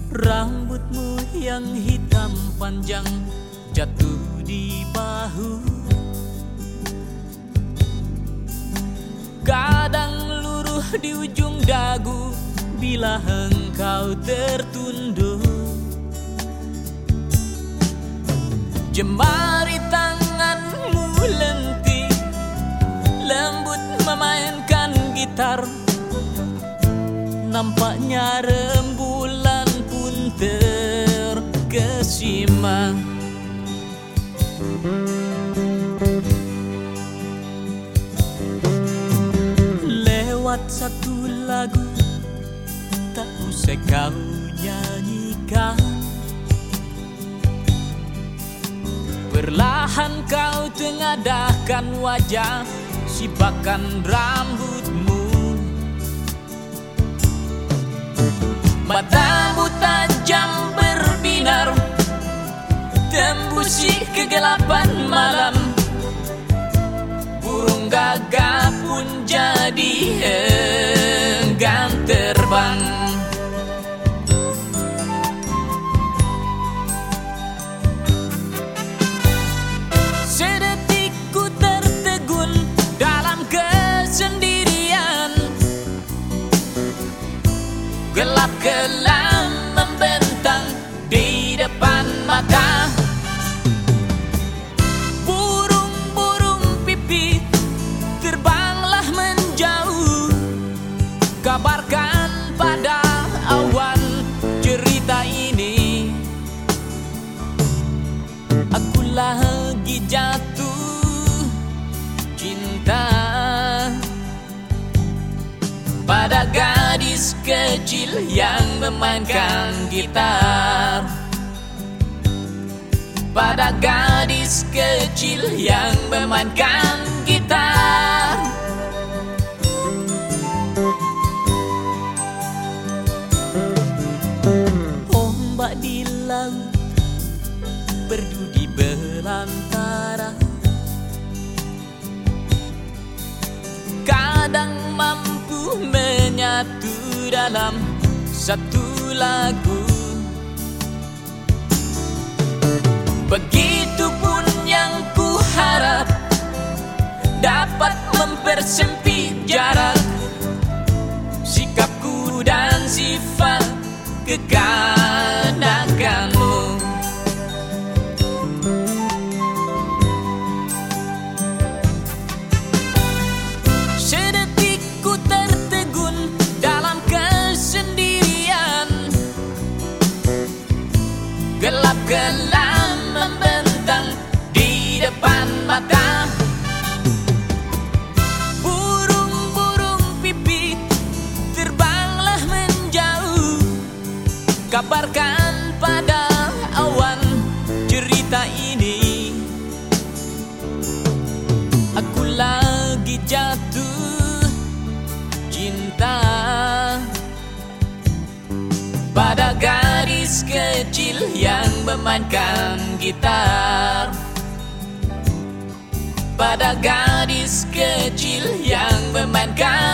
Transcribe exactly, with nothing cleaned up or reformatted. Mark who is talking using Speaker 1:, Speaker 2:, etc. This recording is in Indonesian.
Speaker 1: Rambutmu yang hitam panjang jatuh di bahu, kadang luruh di ujung dagu bila engkau tertunduk. Jemari tanganmu lentik, lembut memainkan gitar. Nampaknya rembulan pun terkesima. Lewat satu lagu tak usah kau nyanyikan, perlahan kau tengadahkan wajah, sipakan rambutmu. Matamu tajam berbinar, tembusi kegelapan malam. Burung gagak pun jadi enggan terbang. Sedetik ku tertegun dalam kesendirian, gelap kelam membentang di depan mata. Burung-burung pipit terbanglah menjauh, kabarkan pada awan cerita ini. Aku lagi jatuh cinta pada gadis kecil yang memainkan gitar, pada gadis kecil yang memainkan gitar. Ombak di laut berdudi belantara, kadang mampu menyatu dalam satu lagu. Begitupun yang ku harap dapat mempersempit jarak sikapku dan sifat kekanakanmu. Sedetik ku tertegun dalam kesendirian, gelap kelam membentang di depan mata. Burung-burung pipit terbanglah menjauh, kabarkan pada awan cerita ini. Aku lagi jatuh cinta pada gadis kecil yang memainkan gitar, pada gadis kecil yang memainkan